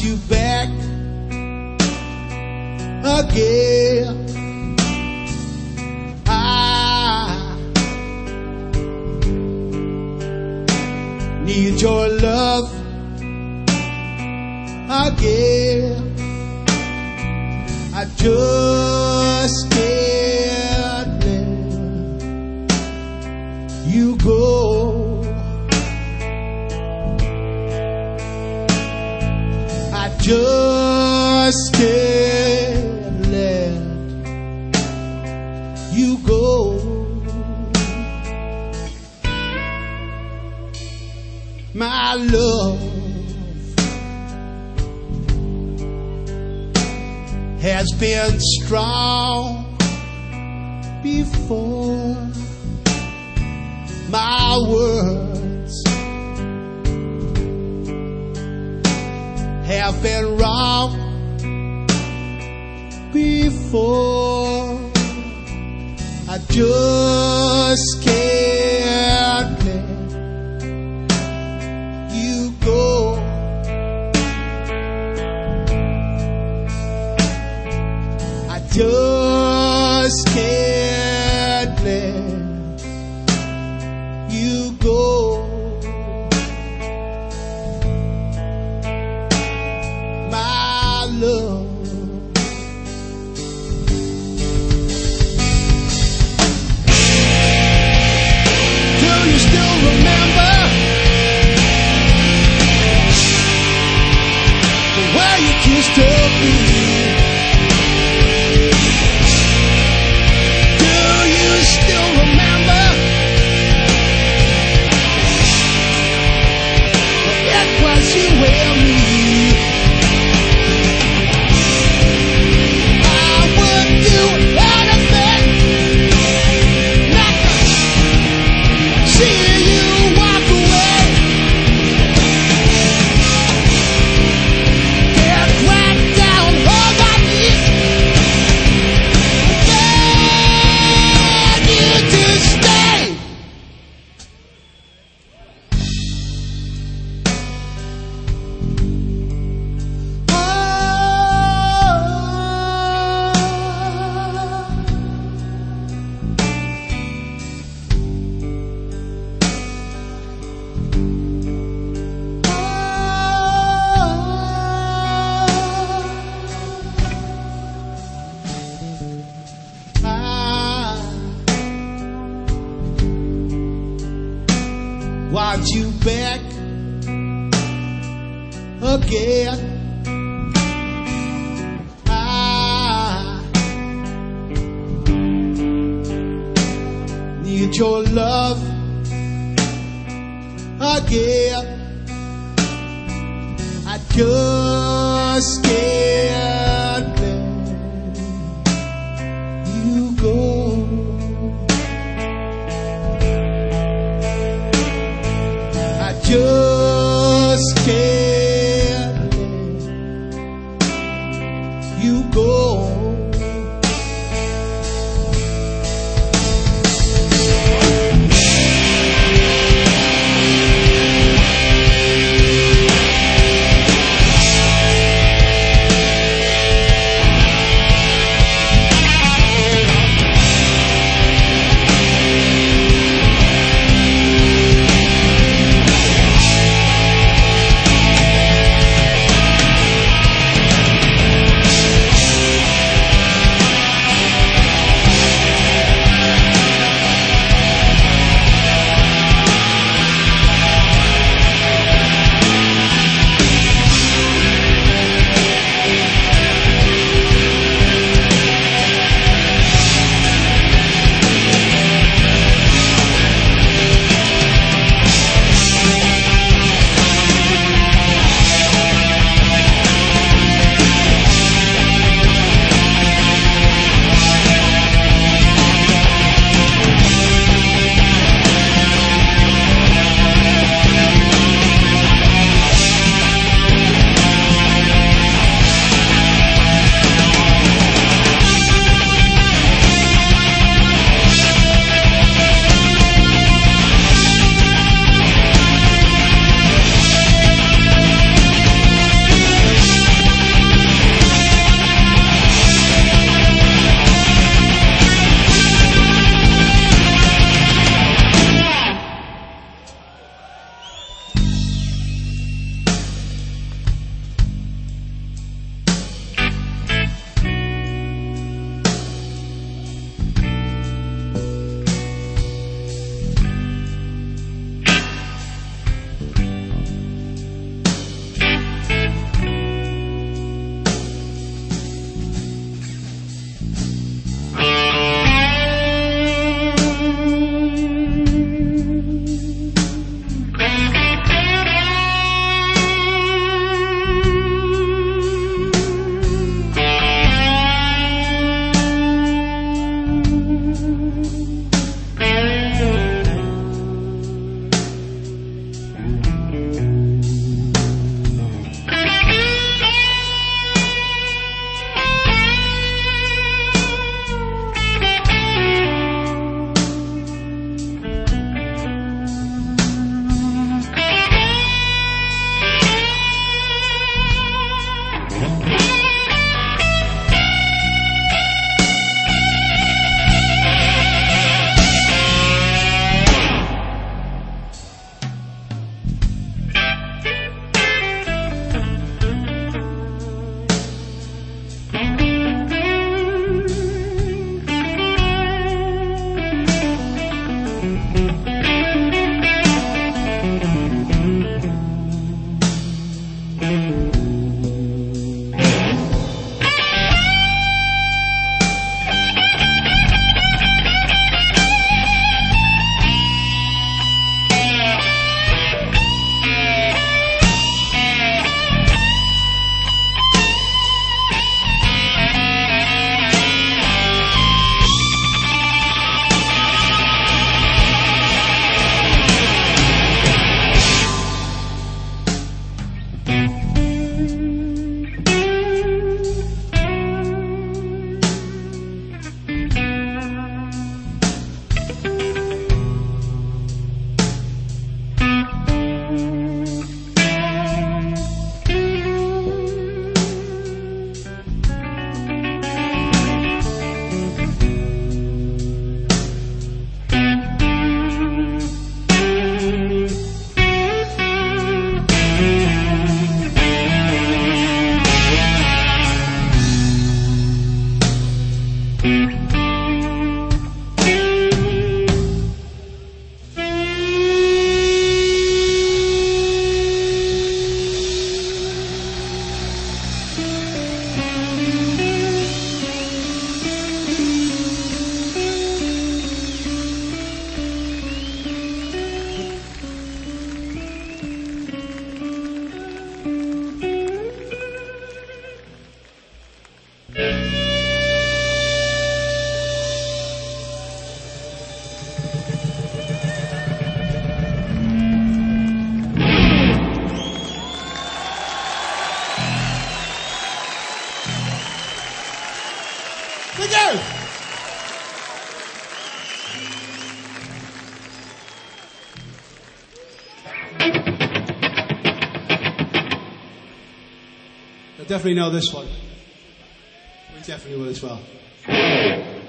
you back again. I need your love again. I just can't let you go. I just can't let you go. My love has been strong before. My words have been wrong before. I just can't let you go. I just can't let you go. My love. Do you still remember the way you kissed me? Still remember it was you and me. I would do anything not to see you walk away. Get right down on my knees. Want you back again. I need your love again. I just can't let you go. Just can't let you go. Thank you. I definitely know this one. We definitely will as well.